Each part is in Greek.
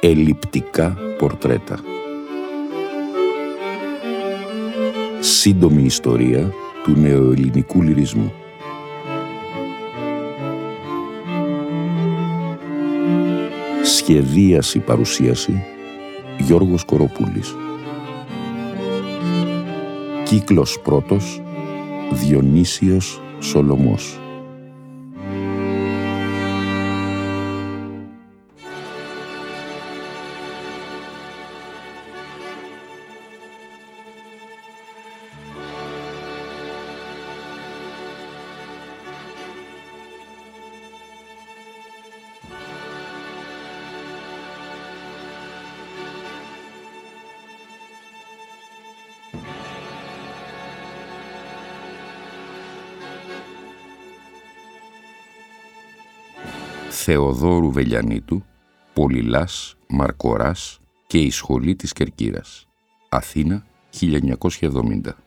Ελλειπτικά πορτρέτα. Σύντομη ιστορία του νεοελληνικού λυρισμού. Σχεδίαση παρουσίαση Γιώργος Κοροπούλης. Κύκλος πρώτος Διονύσιος Σολωμός. Θεοδόρου Βελιανίτου, Πολυλάς, Μαρκοράς και η Σχολή της Κερκύρας. Αθήνα, 1970.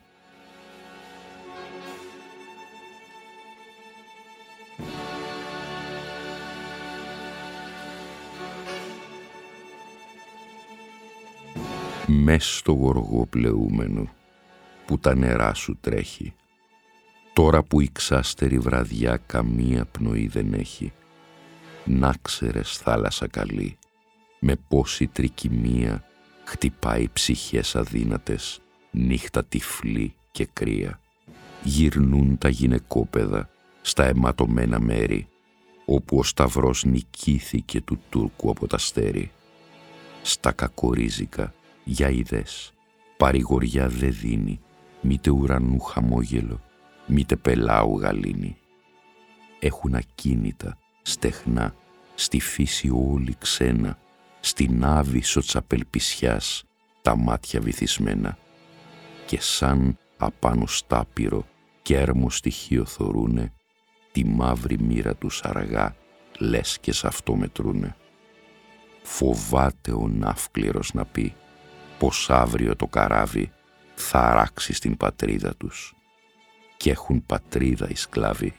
Μες στο γοργό πλεούμενο που τα νερά σου τρέχει, τώρα που η ξάστερη βραδιά καμία πνοή δεν έχει, να ξέρες θάλασσα καλή, με πόση τρικυμία χτυπάει ψυχές αδύνατες, νύχτα τυφλή και κρύα. Γυρνούν τα γυναικόπαιδα στα αιματωμένα μέρη, όπου ο σταυρός νικήθηκε του Τούρκου από τα στέρι. Στα κακορίζικα, για ειδές, παρηγοριά δε δίνει, μήτε ουρανού χαμόγελο, μήτε πελάου γαλήνη. Έχουν ακίνητα, στεχνά, στη φύση όλη ξένα, στην άβυσσο της απελπισιάς, τα μάτια βυθισμένα, και σαν απάνω στάπυρο κέρμο στοιχείο θωρούνε, τη μαύρη μοίρα τους αργά, λες και σ' αυτό μετρούνε. Φοβάται ο ναύκληρος να πει πως αύριο το καράβι θα αράξει στην πατρίδα τους, κι έχουν πατρίδα οι σκλάβοι.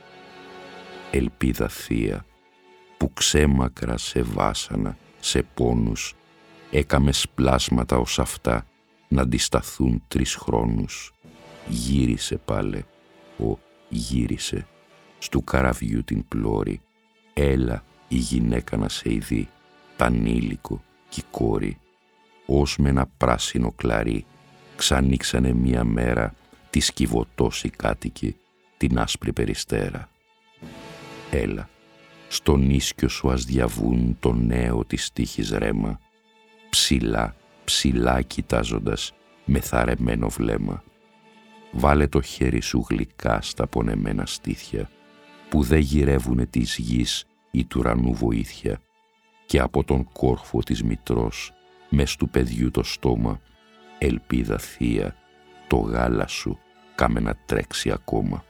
Ελπίδα θεία, που ξέμακρα σε βάσανα, σε πόνους, έκαμε σπλάσματα ως αυτά να αντισταθούν 3 χρόνους. Γύρισε πάλε, γύρισε, στου καραβιού την πλώρη, έλα η γυναίκα να σε ειδεί, τα ανήλικο κι η κόρη. Ως με ένα πράσινο κλαρί ξανοίξανε μία μέρα τη σκυβωτός οι κάτοικοι την άσπρη περιστέρα. Έλα, στον ίσκιο σου ας διαβούν το νέο της τύχης ρέμα, ψηλά, ψηλά κοιτάζοντας με θαρεμένο βλέμμα. Βάλε το χέρι σου γλυκά στα πονεμένα στήθια, που δε γυρεύουνε της γης ή του ουρανού βοήθεια, και από τον κόρφο της μητρός, μες του παιδιού το στόμα, ελπίδα θεία, το γάλα σου κάμε να τρέξει ακόμα.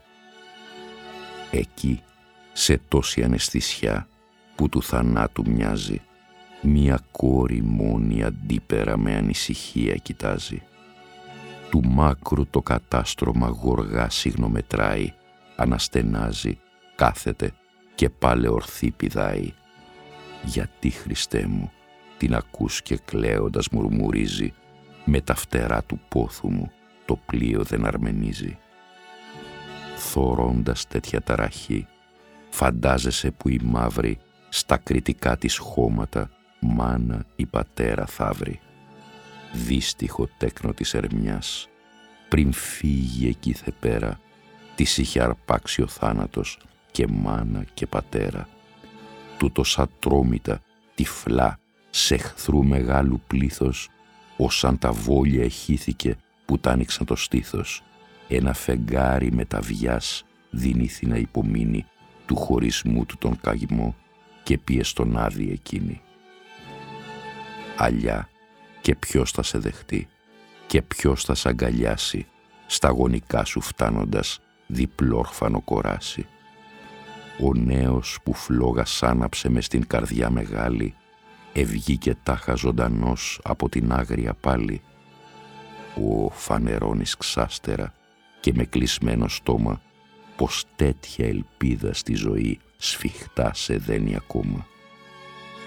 Εκεί, σε τόση αναισθησιά που του θανάτου μοιάζει, μία κόρη μόνη αντίπερα με ανησυχία κοιτάζει. Του μάκρου το κατάστρωμα γοργά συγνομετράει, αναστενάζει, κάθεται και πάλε ορθή πηδάει. Γιατί, Χριστέ μου, την ακούς και κλαίοντας μουρμουρίζει, με τα φτερά του πόθου μου το πλοίο δεν αρμενίζει. Θωρώντας τέτοια ταραχή, φαντάζεσαι που η μαύρη στα κριτικά της χώματα μάνα ή πατέρα θα βρει. Δύστιχο τέκνο της ερμιάς, πριν φύγει εκεί θε πέρα, της είχε αρπάξει ο θάνατος και μάνα και πατέρα. Τούτος ατρόμητα, τυφλά, σε εχθρού μεγάλου πλήθος, όσαν τα βόλια εχύθηκε που τ' άνοιξαν το στήθος, ένα φεγγάρι μεταβιάς δίνηθη να υπομείνει του χωρισμού του τον καγμό και πίε στον άδει εκείνη. Αλιά, και ποιος θα σε δεχτεί και ποιος θα σ' αγκαλιάσει, στα γονικά σου φτάνοντας διπλόρφανο κοράσι. Ο νέος που φλόγας άναψε μες στην καρδιά μεγάλη, ευγήκε τάχα ζωντανός από την άγρια πάλι. Ο φανερώνεις ξάστερα και με κλεισμένο στόμα, πως τέτοια ελπίδα στη ζωή σφιχτά σε δένει ακόμα.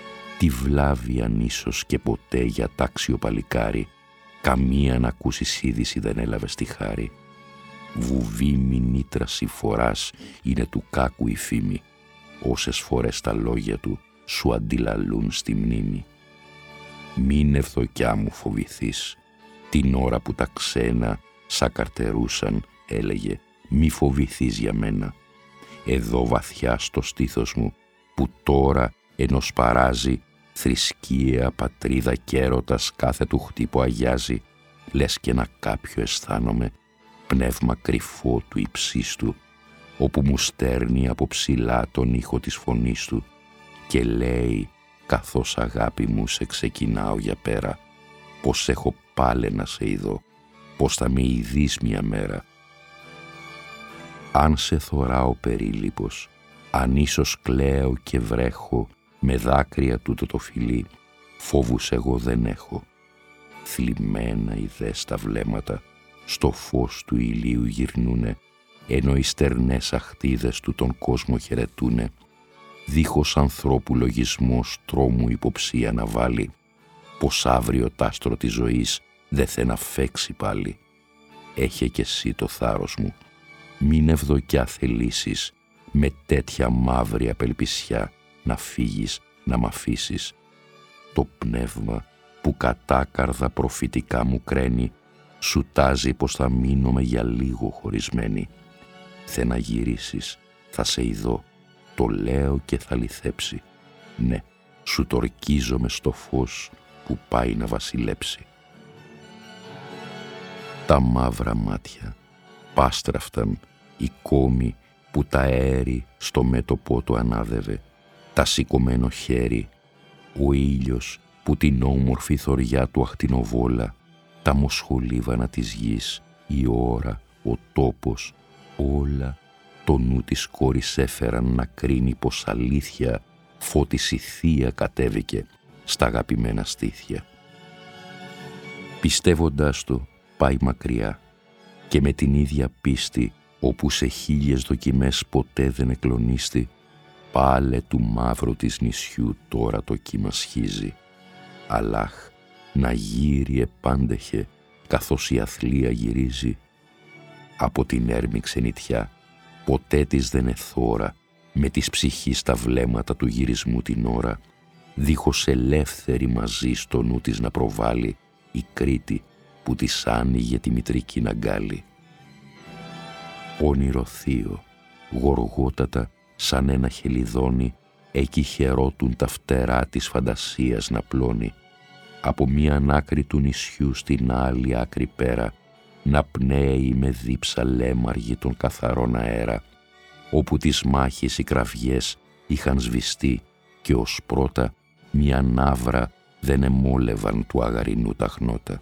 Τι βλάβει αν ίσως και ποτέ για τάξιο παλικάρι καμία να ακούσεις είδηση δεν έλαβε στη χάρη. Βουβή μηνύτρα φοράς είναι του κάκου η φήμη, όσες φορές τα λόγια του σου αντιλαλούν στη μνήμη. Μην ευδοκιά μου φοβηθείς, την ώρα που τα ξένα σα καρτερούσαν, έλεγε, μη φοβηθείς για μένα. Εδώ βαθιά στο στήθος μου, που τώρα ενός παράζει, θρησκεία, πατρίδα κι έρωτας κάθε του χτύπο αγιάζει, λες και ένα κάποιο αισθάνομαι, πνεύμα κρυφό του υψίστου, όπου μου στέρνει από ψηλά τον ήχο της φωνής του και λέει, καθώς αγάπη μου σε ξεκινάω για πέρα, πως έχω πάλε να σε ειδώ, πως θα με ειδείς μια μέρα. Αν σε θωράω περίληπος, αν ίσως κλαίω και βρέχω με δάκρυα τούτο το φιλί, φόβους εγώ δεν έχω. Θλιμμένα οι δες τα βλέμματα στο φως του ηλίου γυρνούνε, ενώ οι στερνές αχτίδες του τον κόσμο χαιρετούνε, δίχως ανθρώπου λογισμός τρόμου υποψία να βάλει, πως αύριο τ' άστρο της ζωής δε θε να φέξει πάλι. Έχε κι εσύ το θάρρος μου, μην ευδοκιά θελήσεις με τέτοια μαύρη απελπισιά να φύγεις, να μ' αφήσεις. Το πνεύμα που κατάκαρδα προφητικά μου κραίνει, σου τάζει πως θα μείνομαι για λίγο χωρισμένη. Θε να γυρίσεις, θα σε ειδώ, το λέω και θα λυθέψει. Ναι, σου το ορκίζομαι στο φως που πάει να βασιλέψει. Τα μαύρα μάτια πάστραφταν η κόμη που τα αέρι στο μέτωπό του ανάδευε, τα σηκωμένο χέρι, ο ήλιος που την όμορφη θωριά του αχτινοβόλα, τα μοσχολίβανα της γης, η ώρα, ο τόπος, όλα το νου της κόρης έφεραν να κρίνει πως αλήθεια φώτιση θεία κατέβηκε στα αγαπημένα στήθια. Πιστεύοντας το πάει μακριά και με την ίδια πίστη όπου σε 1000 δοκιμές ποτέ δεν εκλονίστη, πάλε του μαύρου της νησιού τώρα το κύμα σχίζει. Αλλάχ, να γύρει επάντεχε καθώς η αθλία γυρίζει. Από την έρμη ξενιτιά ποτέ της δεν εθώρα με της ψυχής τα βλέμματα του γυρισμού την ώρα, δίχως ελεύθερη μαζί στο νου της να προβάλλει η Κρήτη που της άνοιγε τη μητρική ναγκάλη. Όνειρο θείο, γοργότατα σαν ένα χελιδόνι, εκεί χαιρότουν τα φτερά της φαντασίας να πλώνει. Από μίαν άκρη του νησιού στην άλλη άκρη πέρα, να πνέει με δίψα λέμαργη τον καθαρόν αέρα, όπου τις μάχες οι κραυγές είχαν σβηστεί και ως πρώτα μια ναύρα δεν εμόλευαν του αγαρινού τα χνότα.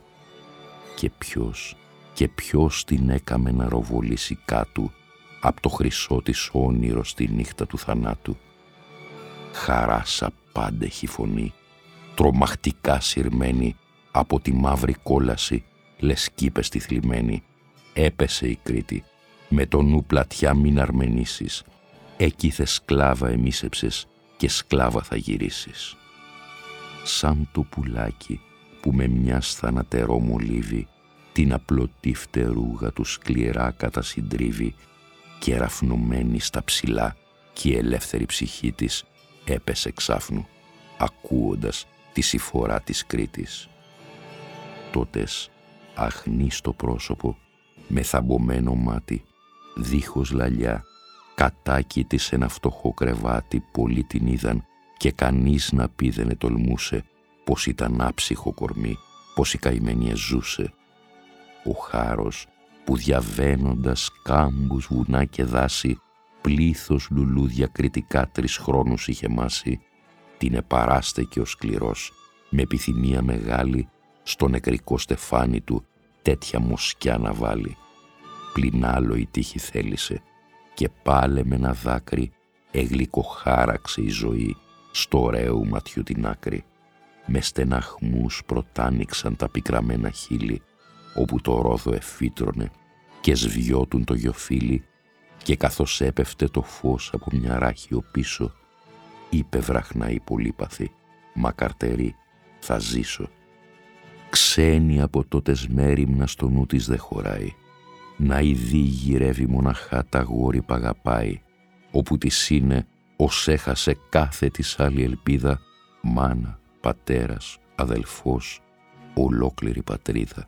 Και ποιος την έκαμε να ροβολήσει κάτω απ' το χρυσό της όνειρο στη νύχτα του θανάτου. Χαράς απάντεχη φωνή, τρομακτικά σειρμένη από τη μαύρη κόλαση, λες κήπες τη θλιμμένη, έπεσε η Κρήτη, με το νου πλατιά μην αρμενήσεις, εκεί θε σκλάβα εμίσεψες και σκλάβα θα γυρίσεις. Σαν το πουλάκι που με μιας θανατερό μολύβι την απλωτή φτερούγα του σκληρά κατασυντρίβει και ραφνωμένη στα ψηλά και η ελεύθερη ψυχή της έπεσε ξάφνου, ακούοντας τη συμφορά της Κρήτης. Τότες, αχνή στο πρόσωπο, με θαμπομένο μάτι, δίχως λαλιά, κατάκητη σε ένα φτωχό κρεβάτι, πολλοί την είδαν και κανείς να πει δεν ετολμούσε πως ήταν άψυχο κορμί, πως η καημένη εζούσε. Ο χάρος που διαβαίνοντας κάμπους, βουνά και δάση, πλήθος λουλούδια κριτικά 3 χρόνους είχε μάσει, την επαράστεκε ο σκληρός, με επιθυμία μεγάλη, στο νεκρικό στεφάνι του τέτοια μοσκιά να βάλει. Πλην άλλο η τύχη θέλησε και πάλε με ένα δάκρυ εγλυκοχάραξε η ζωή στο ωραίου ματιού την άκρη. Με στεναχμούς πρωτάνοιξαν τα πικραμένα χείλη, όπου το ρόδο εφύτρωνε και σβιώτουν το γιοφύλι, και καθώς έπεφτε το φως από μια ράχιο πίσω, είπε βραχνά η πολύπαθη, μα καρτερή, θα ζήσω. Ξένη από τότες μέριμνα στο νου της δε χωράει. Να ειδεί γυρεύει μοναχά τα γόρι π' αγαπάει, όπου της είναι ως έχασε κάθε της άλλη ελπίδα, μάνα, πατέρας, αδελφός, ολόκληρη πατρίδα.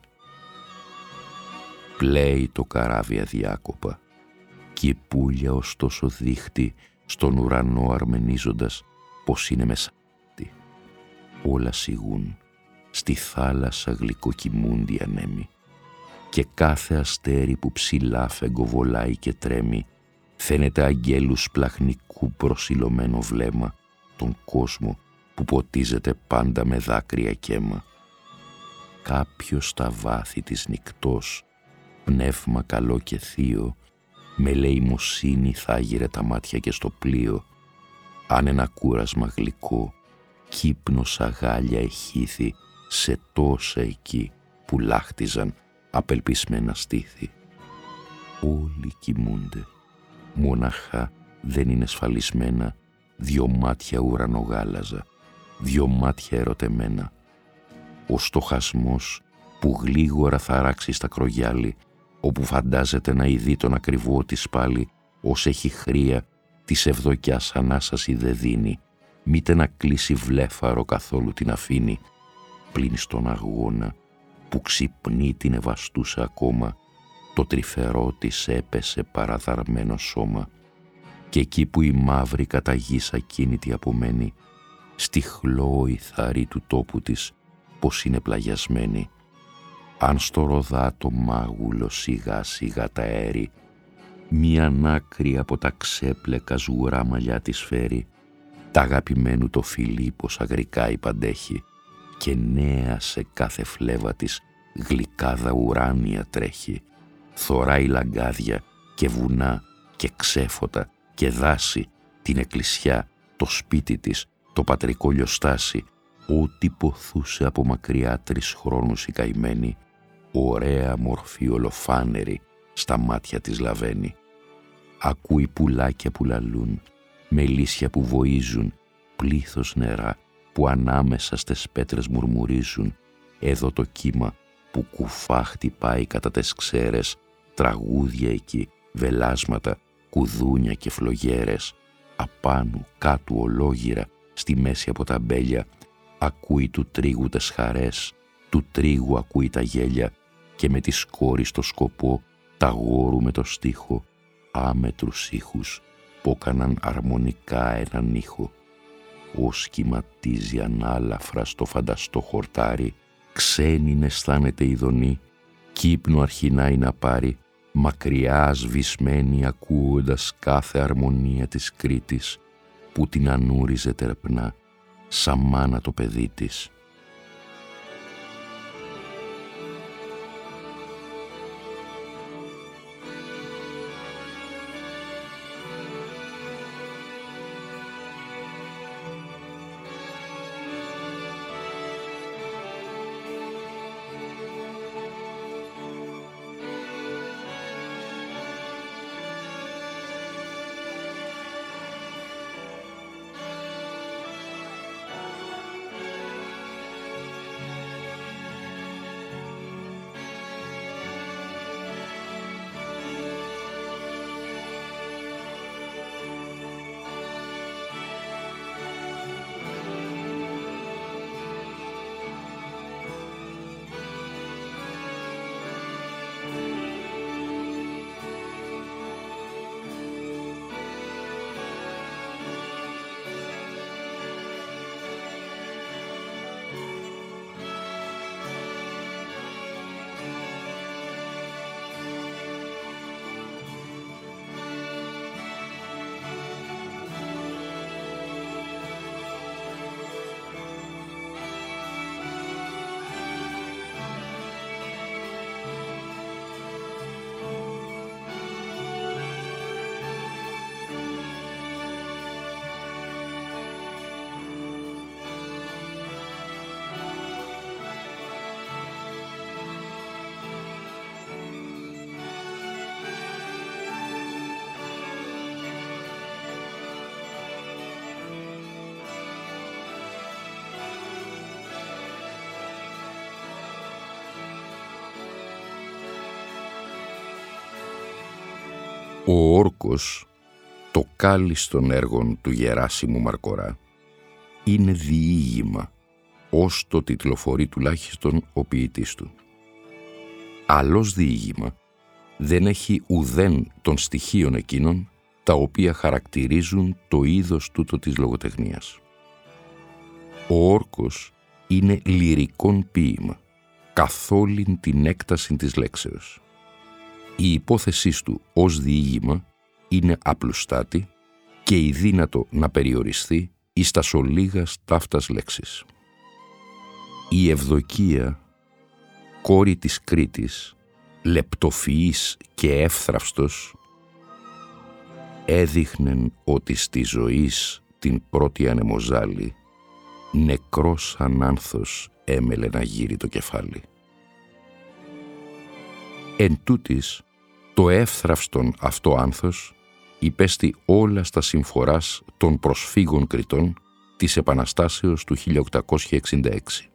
Πλέει το καράβι αδιάκοπα κι η πουλια ωστόσο δείχτει στον ουρανό αρμενίζοντας πως είναι μεσάτη. Όλα σιγούν, στη θάλασσα γλυκοκοιμούνται ανέμοι και κάθε αστέρι που ψηλά φεγκοβολάει και τρέμει φαίνεται αγγέλους πλαχνικού προσιλωμένο βλέμμα τον κόσμο που ποτίζεται πάντα με δάκρυα και αίμα. Κάποιος στα βάθη της νυκτός, πνεύμα καλό και θείο, με ελεημοσύνη θα γύρε τα μάτια και στο πλοίο, αν ένα κούρασμα γλυκό, κύπνος αγάλια εχήθη σε τόσα εκεί που λάχτιζαν απελπισμένα στήθη. Όλοι κοιμούνται, μοναχά δεν είναι σφαλισμένα δυο μάτια ουρανογάλαζα, δυο μάτια ερωτεμένα. Ο στοχασμός που γλίγορα θα ράξει στα κρογιάλι, όπου φαντάζεται να ειδεί τον ακριβό της πάλι, ως έχει χρία της ευδοκιάς ανάσαση δε δίνει, μήτε να κλείσει βλέφαρο καθόλου την αφήνει, πλην στον αγώνα που ξυπνεί την ευαστούσα ακόμα, το τρυφερό της έπεσε παραδαρμένο σώμα, και εκεί που η μαύρη κατά γης ακίνητη απομένει, στη χλώη θαρή του τόπου της πως είναι πλαγιασμένη. Αν στο ροδάτο μάγουλο σιγά σιγά τα αέρι, μία άκρη από τα ξέπλεκα σγουρά μαλλιά της φέρει, τα αγαπημένου το φιλί πως αγρικά υπαντέχει, και νέα σε κάθε φλέβα της γλυκάδα ουράνια τρέχει, θωράει λαγκάδια και βουνά και ξέφωτα και δάση, την εκκλησιά, το σπίτι της, το πατρικό λιοστάσι, ό,τι ποθούσε από μακριά 3 χρόνους η καημένη, ωραία μορφή ολοφάνερη στα μάτια της λαβαίνει. Ακούει πουλάκια που λαλούν, μελίσια που βοίζουν, πλήθος νερά που ανάμεσα στις πέτρες μουρμουρίζουν, εδώ το κύμα που κουφά χτυπάει κατά τες ξέρες, τραγούδια εκεί, βελάσματα, κουδούνια και φλογέρες, απάνω, κάτω ολόγυρα, στη μέση από τα μπέλια, ακούει του τρίγου τες χαρές, του τρίγου ακούει τα γέλια και με τη σκόρη στο σκοπό τα γόρου με το στίχο, άμετρους ήχους που έκαναν αρμονικά έναν ήχο. Ως σχηματίζει ανάλαφρα στο φανταστό χορτάρι, ξένην αισθάνεται η δονή, κύπνο αρχινάει να πάρει, μακριά σβησμένη ακούοντας κάθε αρμονία της Κρήτης, που την ανούριζε τερπνά, σαν μάνα το παιδί της. Ο όρκος, το κάλλιστον έργων του Γεράσιμου Μαρκορά, είναι διήγημα, ως το τιτλοφορεί τουλάχιστον ο ποιητής του. Άλλος διήγημα δεν έχει ουδέν των στοιχείων εκείνων τα οποία χαρακτηρίζουν το είδος τούτο της λογοτεχνίας. Ο όρκος είναι λυρικόν ποίημα, καθ' όλην την έκταση της λέξεως. Η υπόθεσή του ως διήγημα είναι απλουστάτη και ειδύνατο να περιοριστεί εις τα σολίγας ταύτας λέξης. Η Ευδοκία, κόρη της Κρήτης, λεπτοφυής και εύθραυστος, έδειχνεν ότι στη ζωής την πρώτη ανεμοζάλη νεκρός ανάνθος έμελε να γύρει το κεφάλι. Εν τούτης, το εύθραυστον αυτό άνθος υπέστη όλα στα συμφοράς των προσφύγων Κρητών της Επαναστάσεως του 1866.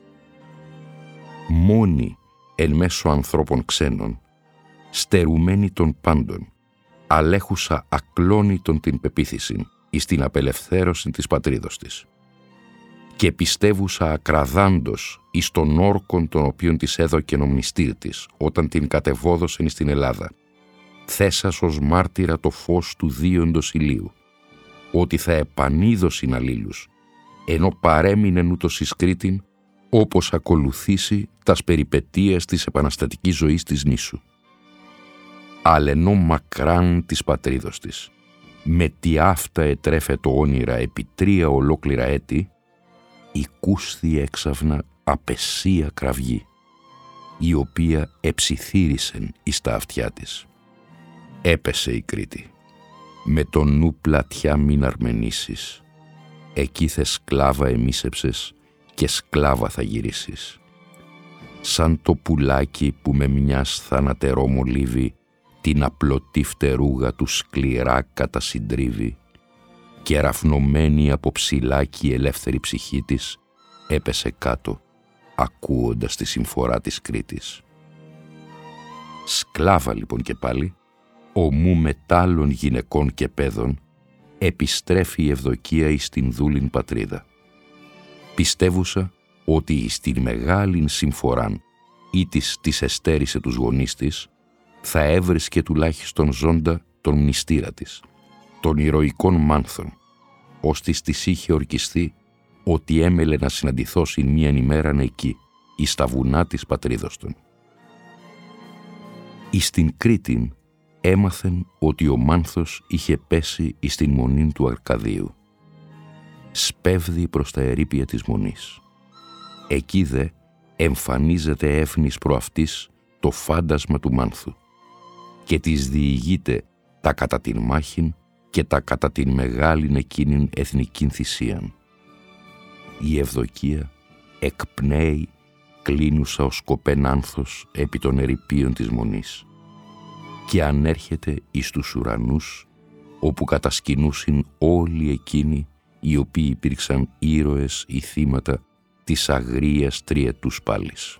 Μόνη εν μέσω ανθρώπων ξένων, στερουμένη των πάντων, αλέχουσα ακλόνητον την πεποίθησιν εις την απελευθέρωση της πατρίδος της και πιστεύουσα ακραδάντος εις των όρκων των οποίων της έδωκεν ο μνηστήρ της όταν την κατεβόδωσεν εις την Ελλάδα, θέσας ως μάρτυρα το φως του δίοντος ηλίου, ότι θα επανείδωσιν αλλήλους, ενώ παρέμεινεν ούτως εις Κρήτην, όπως ακολουθήσει τας περιπετείας της επαναστατικής ζωής της νήσου. Αλενό μακράν της πατρίδος της, με τι αυτά ετρέφε το όνειρα επί 3 ολόκληρα έτη, οικούσθη έξαφνα απεσία κραυγή, η οποία εψιθύρισεν εις τα αυτιά της. Έπεσε η Κρήτη, με το νου πλατιά μην αρμενήσεις, εκεί θε σκλάβα εμίσεψες και σκλάβα θα γυρίσεις. Σαν το πουλάκι που με μιας θανατερό μολύβι την απλωτή φτερούγα του σκληρά κατασυντρίβει και ραφνωμένη από ψηλάκι η ελεύθερη ψυχή της έπεσε κάτω, ακούοντας τη συμφορά της Κρήτης. Σκλάβα λοιπόν και πάλι, ομού μετάλλων γυναικών και παιδών, επιστρέφει η Ευδοκία εις την δούλην πατρίδα. Πιστεύουσα ότι εις την μεγάλην συμφοράν ή της εστέρισε τους γονείς της, θα έβρισκε τουλάχιστον ζώντα τον μνηστήρα της, των ηρωικών μάνθων, ώστις της είχε ορκιστεί ότι έμελε να συναντηθώσιν μίαν ημέραν εκεί, εις τα βουνά της πατρίδος των. Εις την Κρήτην έμαθεν ότι ο Μάνθος είχε πέσει εις την μονήν του Αρκαδίου. Σπέβδει προς τα ερείπια της μονής. Εκεί δε εμφανίζεται έφνης προαυτής το φάντασμα του Μάνθου και της διηγείται τα κατά την μάχην και τα κατά την μεγάλην εκείνην εθνικήν θυσίαν. Η Ευδοκία εκπνέει κλίνουσα ως κοπέν άνθος επί των ερειπίων της μονής και ανέρχεται εις τους ουρανούς όπου κατασκηνούσιν όλοι εκείνοι οι οποίοι υπήρξαν ήρωες ή θύματα της αγρίας τριετούς πάλης.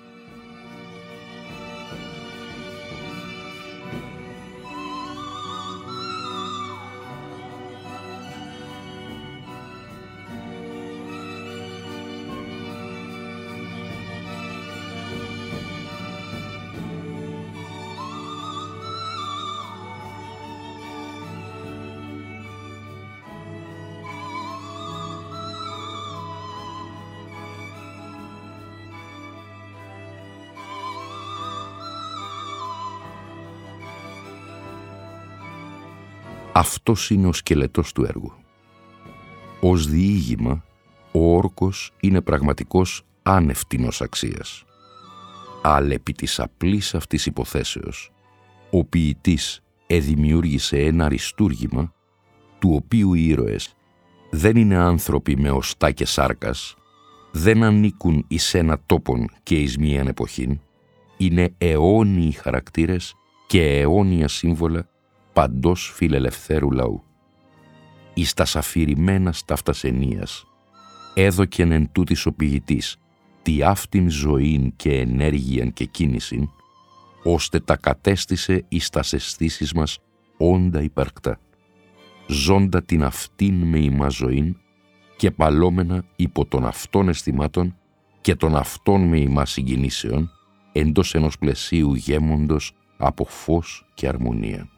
Αυτός είναι ο σκελετός του έργου. Ως διήγημα, ο όρκος είναι πραγματικός άνευτινος αξίας. Αλλά επί της απλής αυτής υποθέσεως, ο ποιητής εδημιούργησε ένα αριστούργημα, του οποίου οι ήρωες δεν είναι άνθρωποι με οστά και σάρκας, δεν ανήκουν εις ένα τόπον και εις μίαν εποχήν, είναι αιώνιοι χαρακτήρες και αιώνια σύμβολα παντός φιλελευθέρου λαού. Εις τας αφηρημένας ταύτας ενίας έδωκεν εν τούτης ο ποιητής τι αυτήν ζωήν και ενέργειαν και κίνησιν, ώστε τα κατέστησε εις τας αισθήσεις μας όντα υπαρκτά, ζώντα την αυτήν με ημά ζωήν και παλόμενα υπό των αυτών αισθημάτων και των αυτών με ημά συγκινήσεων, εντός ενός πλαισίου γέμοντος από φως και αρμονία.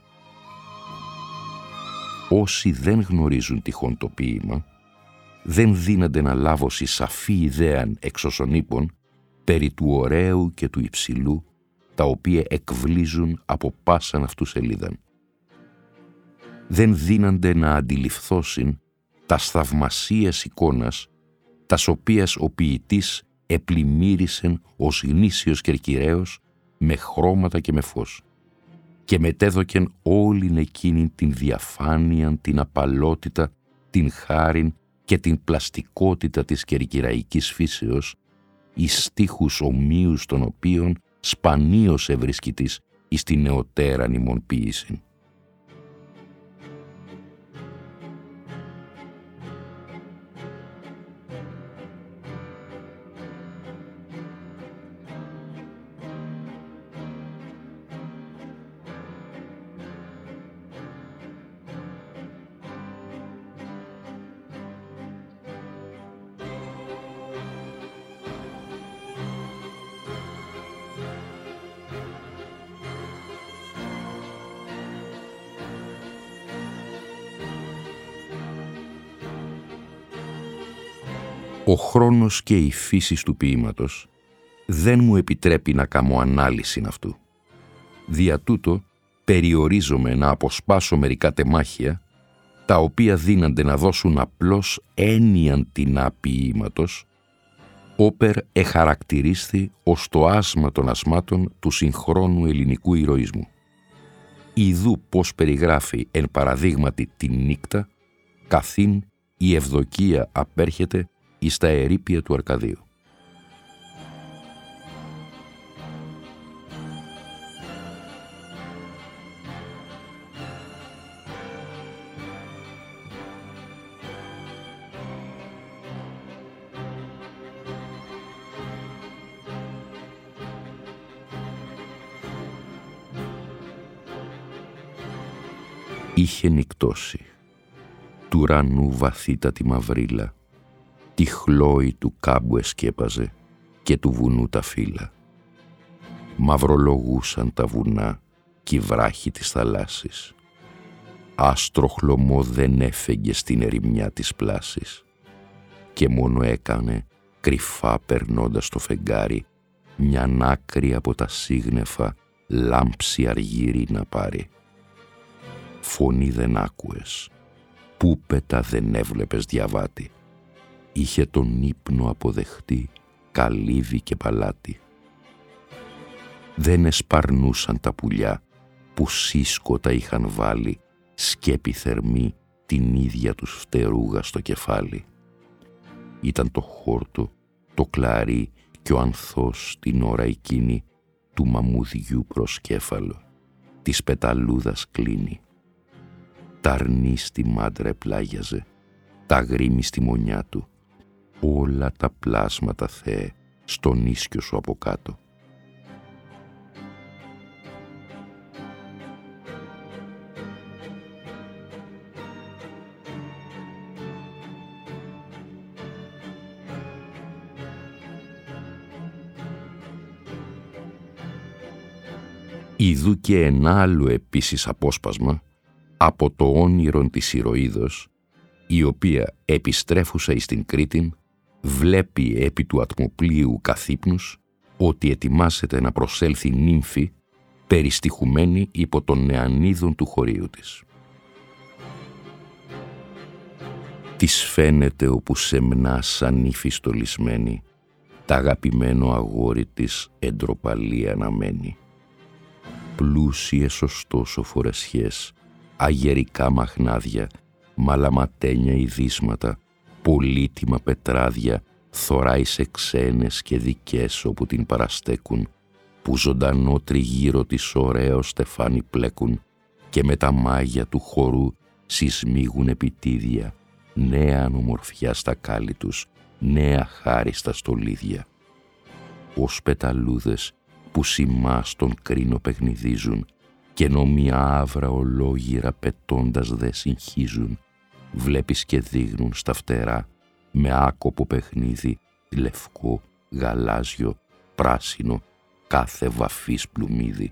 Όσοι δεν γνωρίζουν τυχόν το ποίημα, δεν δύνανται να λάβωση σαφή ιδέαν εξ όσων είπων περί του ωραίου και του υψηλού, τα οποία εκβλίζουν από πάσαν αυτού σελίδαν. Δεν δύνανται να αντιληφθώσιν τας θαυμασίες εικόνας, τας οποίας ο ποιητής επλημμύρισεν ως γνήσιος κερκυραίος με χρώματα και με φως και μετέδωκεν όλην εκείνην την διαφάνεια, την απαλότητα, την χάριν και την πλαστικότητα της κερκυραϊκής φύσεως, εις στίχους ομοίους των οποίων σπανίως ευρίσκητης εις την νεωτέραν ημών ποίησιν. Ο χρόνος και η φύση του ποίηματος δεν μου επιτρέπει να κάνω ανάλυση αυτού. Δια τούτο περιορίζομαι να αποσπάσω μερικά τεμάχια, τα οποία δύνανται να δώσουν απλώς έννοιαν τεινά ποίηματος, όπερ εχαρακτηρίσθη ως το άσμα των ασμάτων του συγχρόνου ελληνικού ηρωισμού. Ιδού πως περιγράφει εν παραδείγματι την νύκτα, καθήν η Ευδοκία απέρχεται εις τα ερείπια του Αρκαδίου. Είχε νυκτώσει του ουρανού βαθύτατη μαυρίλα, τη χλόη του κάμπου εσκέπαζε και του βουνού τα φύλλα. Μαυρολογούσαν τα βουνά κι οι βράχοι της θαλάσσης. Άστρο χλωμό δεν έφεγγε στην ερημιά της πλάσης και μόνο έκανε κρυφά περνώντας το φεγγάρι μιαν άκρη από τα σύγνεφα λάμψη αργύρι να πάρει. Φωνή δεν άκουες, πούπετα δεν έβλεπες διαβάτη. Είχε τον ύπνο αποδεχτεί καλύβι και παλάτι. Δεν εσπαρνούσαν τα πουλιά που σύσκοτα είχαν βάλει σκέπη θερμή την ίδια τους φτερούγα στο κεφάλι. Ήταν το χόρτο, το κλαρί και ο ανθός την ώρα εκείνη του μαμουδιού προσκέφαλο, της πεταλούδας κλίνη. Τα αρνί στη μάντρα επλάγιαζε, τα γρήμη στη μονιά του, όλα τα πλάσματα, Θεέ, στον ίσκιο σου από κάτω. Ιδού και ένα άλλο επίσης απόσπασμα από το όνειρον της ηρωίδος, η οποία επιστρέφουσα εις την Κρήτην βλέπει επί του ατμοπλοίου καθύπνους ότι ετοιμάσεται να προσέλθει νύμφη περιστοιχουμένη υπό των νεανίδων του χωρίου της. Της φαίνεται όπου σεμνά σαν ύφη στολισμένη τ' αγαπημένο αγόρι της εντροπαλή αναμένη. Πλούσιες ωστόσο φορεσιές, αγερικά μαχνάδια, μαλαματένια ειδίσματα, πολύτιμα πετράδια, θωράει σε ξένες και δικές όπου την παραστέκουν, που ζωντανό τριγύρω της ωραίο στεφάνι πλέκουν και με τα μάγια του χορού σεισμίγουν επιτίδια, νέα ανομορφιά στα κάλλη τους, νέα χάρη στα στολίδια. Ως πεταλούδες που σημά στον κρίνο παιχνιδίζουν Κι ενώ μια άβρα ολόγυρα πετώντας δε συγχύζουν, βλέπεις και δείχνουν στα φτερά με άκοπο παιχνίδι λευκό, γαλάζιο, πράσινο, κάθε βαφής πλουμίδι.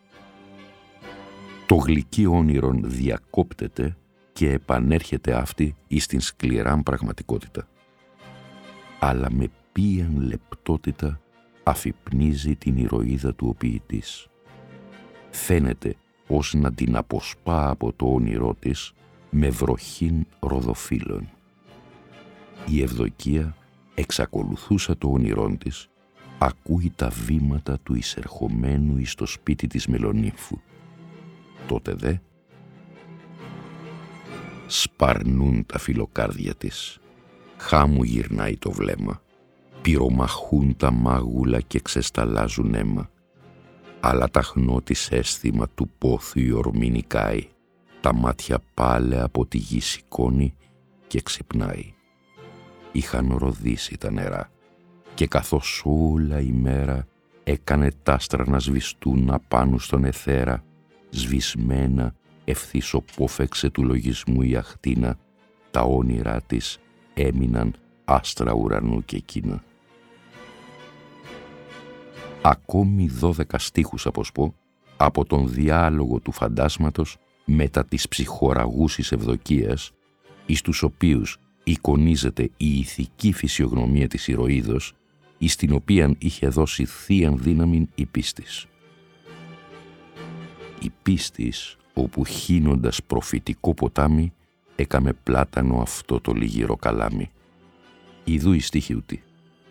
Το γλυκύ όνειρον διακόπτεται και επανέρχεται αυτή εις την σκληράν πραγματικότητα. Αλλά με ποιαν λεπτότητα αφυπνίζει την ηρωίδα του ο ποιητής. Φαίνεται ως να την αποσπά από το όνειρό της με βροχήν ροδοφύλλων. Η Ευδοκία εξακολουθούσα το όνειρόν της, ακούει τα βήματα του εισερχομένου εις το σπίτι της Μελονύμφου. Τότε δε σπαρνούν τα φιλοκάρδια της, χάμου γυρνάει το βλέμμα, πυρομαχούν τα μάγουλα και ξεσταλάζουν αίμα, αλλά ταχνό της αίσθημα του πόθου η ορμή νικάει, τα μάτια πάλε από τη γη σηκώνει και ξυπνάει. Είχαν ροδίσει τα νερά και καθώς όλα η μέρα έκανε τ' άστρα να σβηστούν απάνω στον αιθέρα, σβησμένα ευθύς οπόφεξε του λογισμού η αχτίνα, τα όνειρά της έμειναν άστρα ουρανού και εκείνα. Ακόμη 12 στίχους αποσπώ από τον διάλογο του φαντάσματος μετά της ψυχοραγούσης Ευδοκίας, εις τους οποίους εικονίζεται η ηθική φυσιογνωμία της ηρωίδος, εις την οποίαν είχε δώσει θείαν δύναμην η πίστης. Η πίστης, όπου χύνοντας προφητικό ποτάμι, έκαμε πλάτανο αυτό το λιγυρό καλάμι. Ιδού η στίχη ούτη.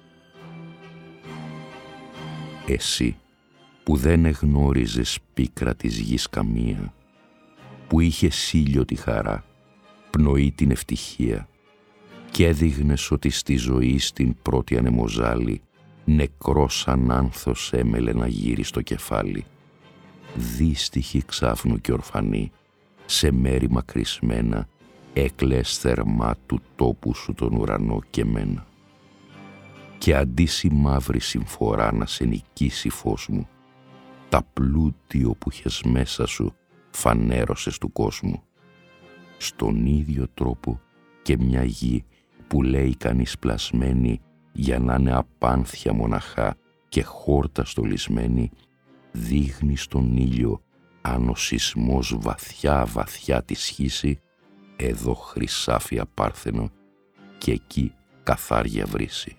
Εσύ, που δεν εγνώριζες πίκρα της γης καμία, που είχε ήλιο τη χαρά, πνοή την ευτυχία, κι έδειγνες ότι στη ζωή στην πρώτη ανεμοζάλη νεκρός σαν άνθος έμελε να γύρει στο κεφάλι. Δύστιχη ξάφνου και ορφανή, σε μέρη μακρισμένα, έκλαες θερμά του τόπου σου τον ουρανό και μένα. Και αντί η μαύρη συμφορά να σε νικήσει φως μου, τα πλούτιο που είχες μέσα σου φανέρωσες του κόσμου. Στον ίδιο τρόπο και μια γη που λέει κανείς πλασμένη για να είναι απάνθια μοναχά και χόρτα στολισμένη, δείχνει στον ήλιο αν ο σεισμός βαθιά βαθιά τη σχίσει, εδώ χρυσάφι απάρθενο και εκεί καθάρια βρύση.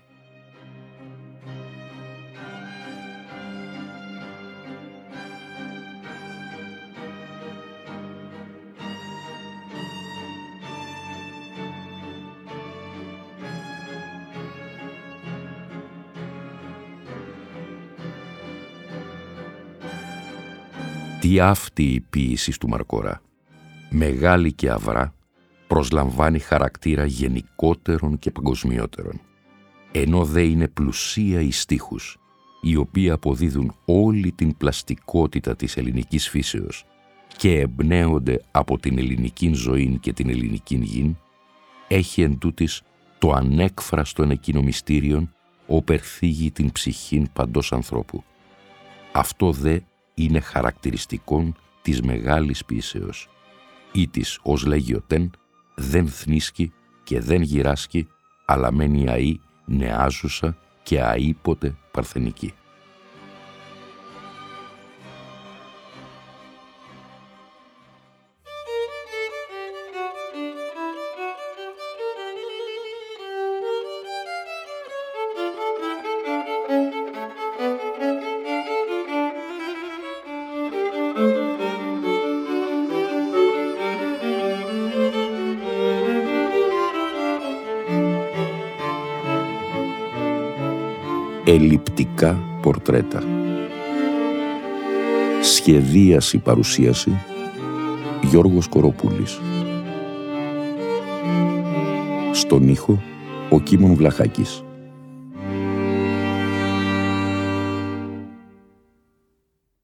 Τι αυτή η ποίηση του Μαρκορά, μεγάλη και αυρά, προσλαμβάνει χαρακτήρα γενικότερων και παγκοσμιότερων, ενώ δε είναι πλουσία εις στίχους, οι οποίοι αποδίδουν όλη την πλαστικότητα της ελληνικής φύσεως και εμπνέονται από την ελληνική ζωή και την ελληνική γην, έχει εν τούτης το ανέκφραστον εκείνο μυστήριον, όπερ θίγει την ψυχήν παντός ανθρώπου. Αυτό δε είναι χαρακτηριστικόν της μεγάλης ποίησεως, ή της, ως λέγει ο Τεν, δεν θνίσκει και δεν γυράσκει, αλλά μένει αή νεάζουσα και αήποτε παρθενική. Ελλειπτικά πορτρέτα. Σχεδίαση παρουσίαση Γιώργος Κοροπούλης. Στον ήχο ο Κίμων Βλαχάκης.